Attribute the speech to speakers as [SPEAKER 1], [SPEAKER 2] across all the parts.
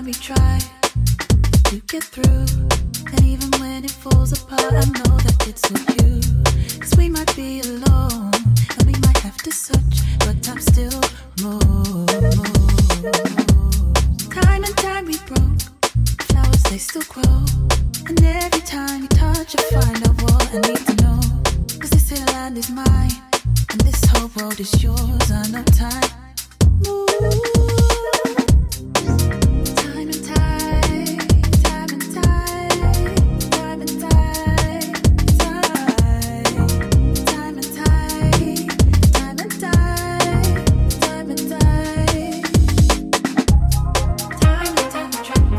[SPEAKER 1] time we try to get through, and even when it falls apart, I know that it's with you. 'Cause we might be alone, and we might have to search, but time still moves. Time and time we broke, flowers they still grow, and every time you touch I find out what I need to know. 'Cause this here land is mine, and this whole world is yours. I know time moves. Time and time, time and time, time and time, time, time and time, time and time, time and time, time and time,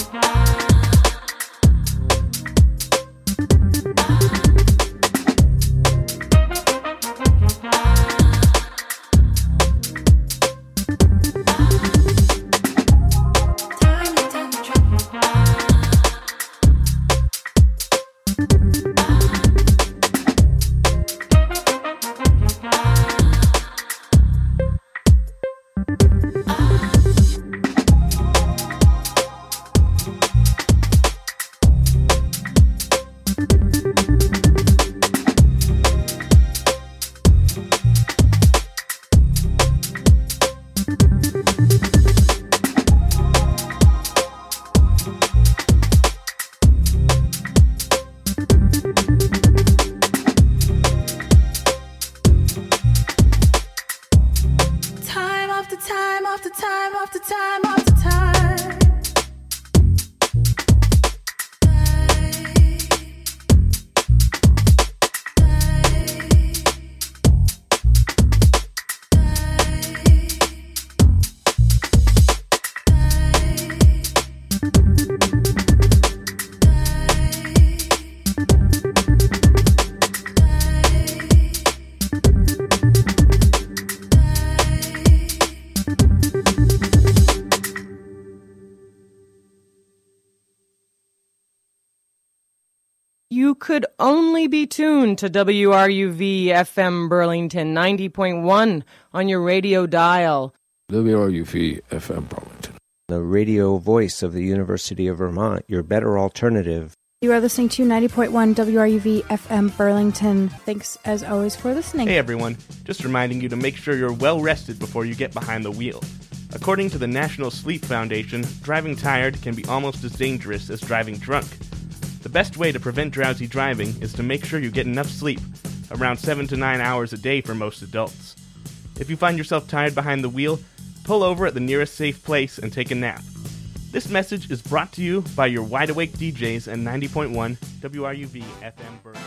[SPEAKER 2] You could only be tuned to WRUV FM Burlington 90.1 on your radio dial.
[SPEAKER 3] WRUV FM Burlington,
[SPEAKER 4] the radio voice of the University of Vermont, your better alternative.
[SPEAKER 5] You are listening to 90.1 WRUV FM Burlington. Thanks, as always, for listening.
[SPEAKER 6] Hey, everyone. Just reminding you to make sure you're well rested before you get behind the wheel. According to the National Sleep Foundation, driving tired can be almost as dangerous as driving drunk. The best way to prevent drowsy driving is to make sure you get enough sleep, around 7 to 9 hours a day for most adults. If you find yourself tired behind the wheel, pull over at the nearest safe place and take a nap. This message is brought to you by your wide-awake DJs at 90.1 WRUV FM Burlington.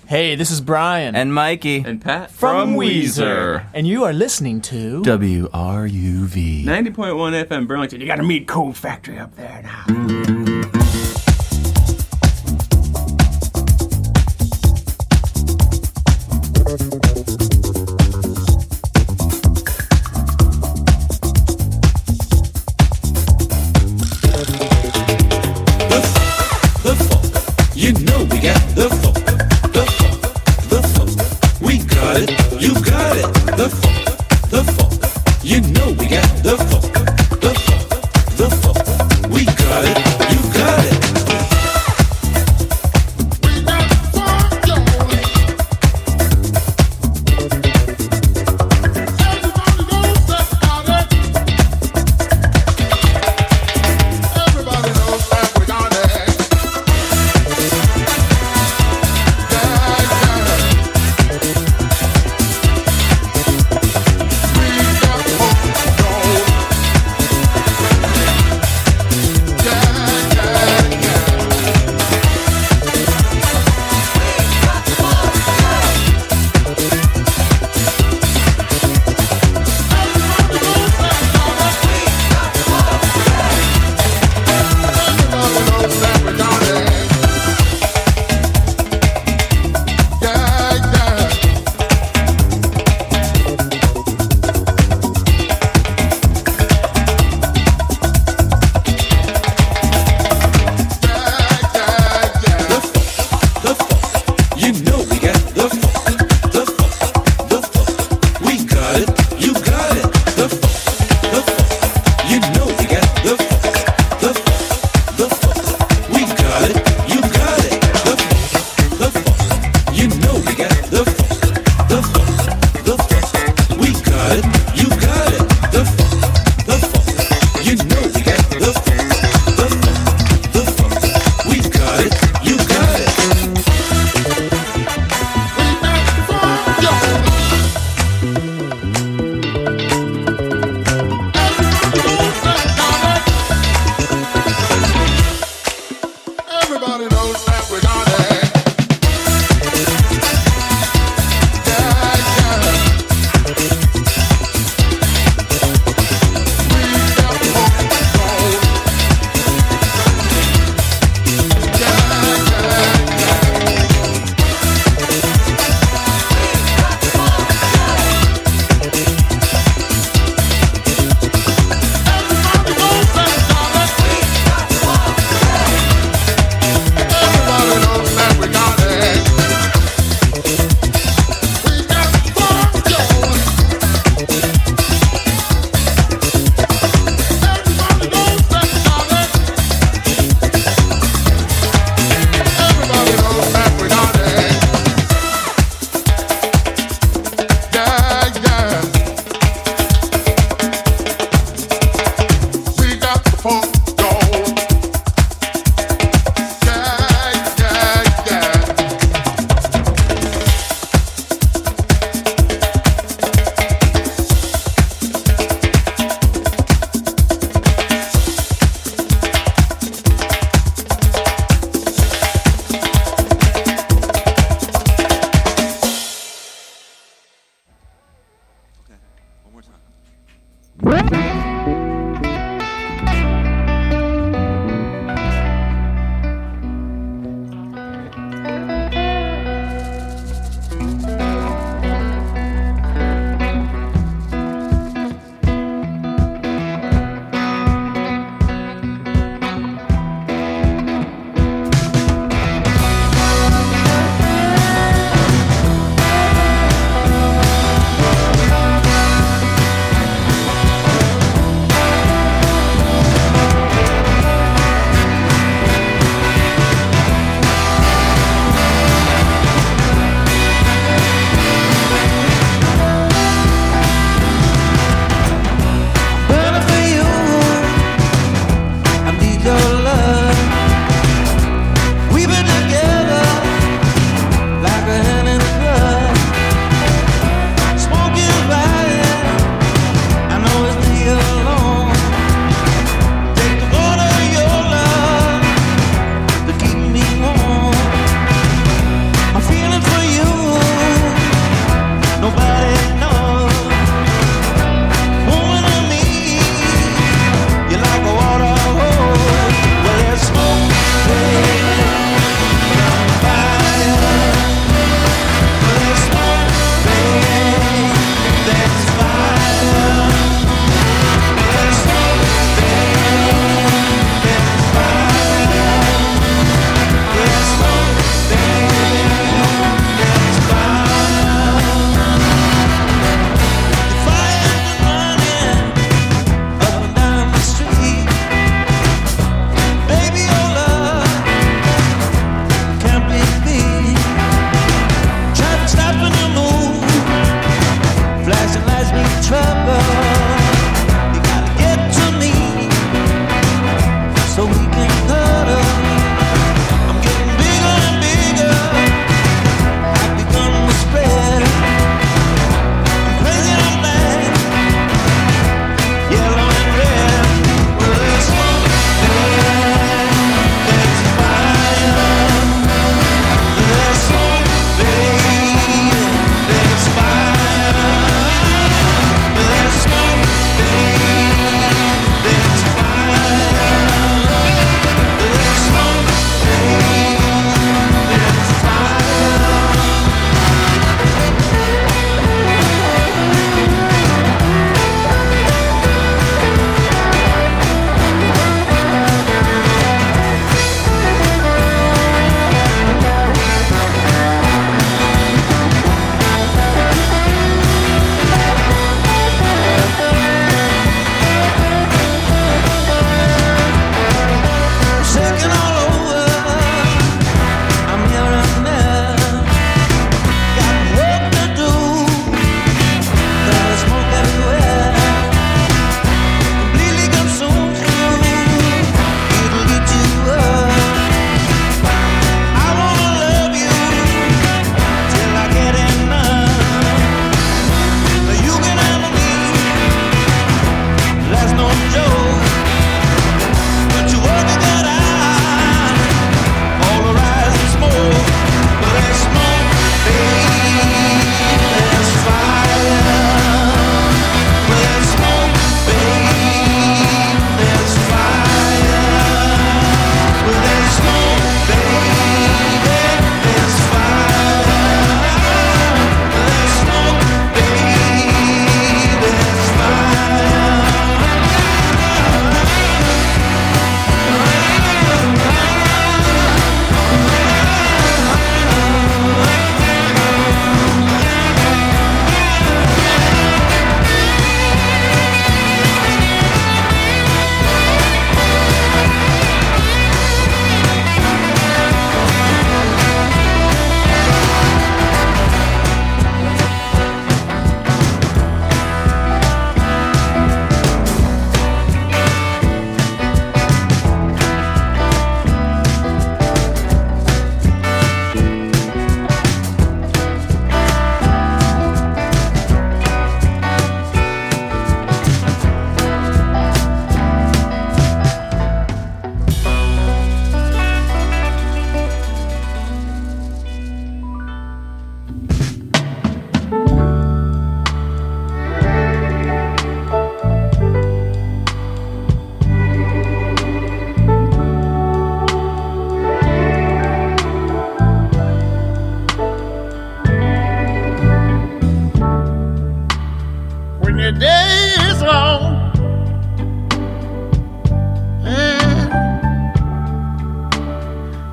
[SPEAKER 7] Hey, this is Brian.
[SPEAKER 8] And Mikey.
[SPEAKER 9] And Pat.
[SPEAKER 7] From Weezer. And you are listening to
[SPEAKER 8] WRUV
[SPEAKER 9] 90.1 FM Burlington. You gotta meet Cold Factory up there now.
[SPEAKER 10] The funk. You know we got the funk. The funk. We got it. You got it. The funk. You know we got the funk. The funk. We got it. You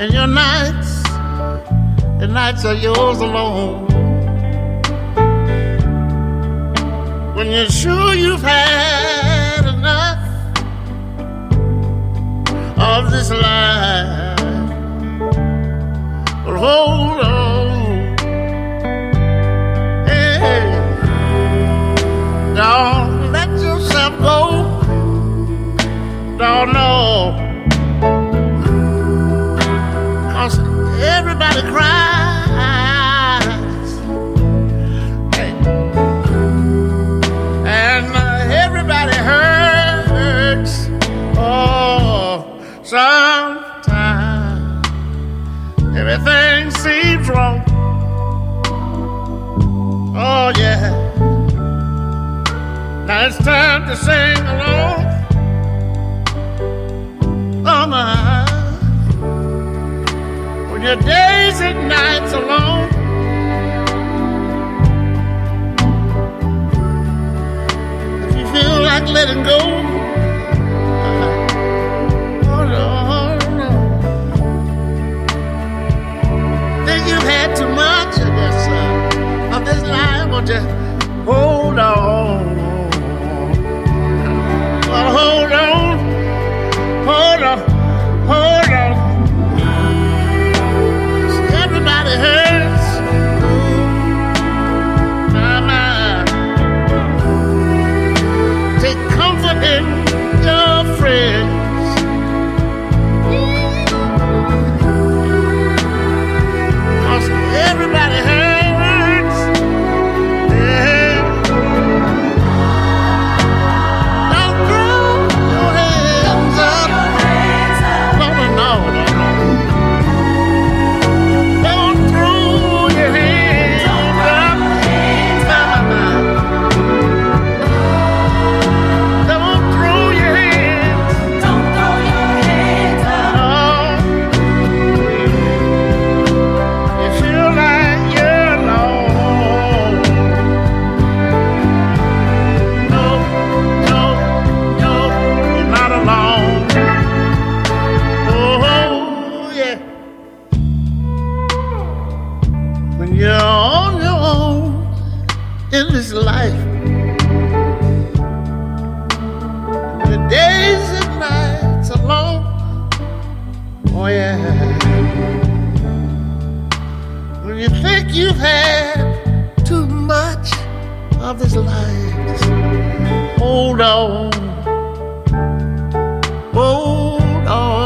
[SPEAKER 11] And your nights, the nights are yours alone. When you're sure you've had enough of this life, but hold on, hey, don't let yourself go, don't know, 'cause everybody cries, hey, and everybody hurts, oh, sometimes everything seems wrong. Oh yeah. Now it's time to sing along. Oh my. When your days and nights alone, if you feel like letting go, you've had too much, I guess, of this life. Won't you hold on? Well, hold on, hold on, hold on. Everybody hurts. My mind. Take comfort in your friends. Everybody hurts, yeah. Don't throw your hands up. No, no, no, no, no. Don't throw your hands up. Don't throw your hands. Don't throw your hands up. You feel like you're alone. No, no, no, you're not alone. Oh, yeah. When you're on your own in this life, the days and nights alone. Oh, yeah. When you think you've had too much of this life, just hold on, hold on.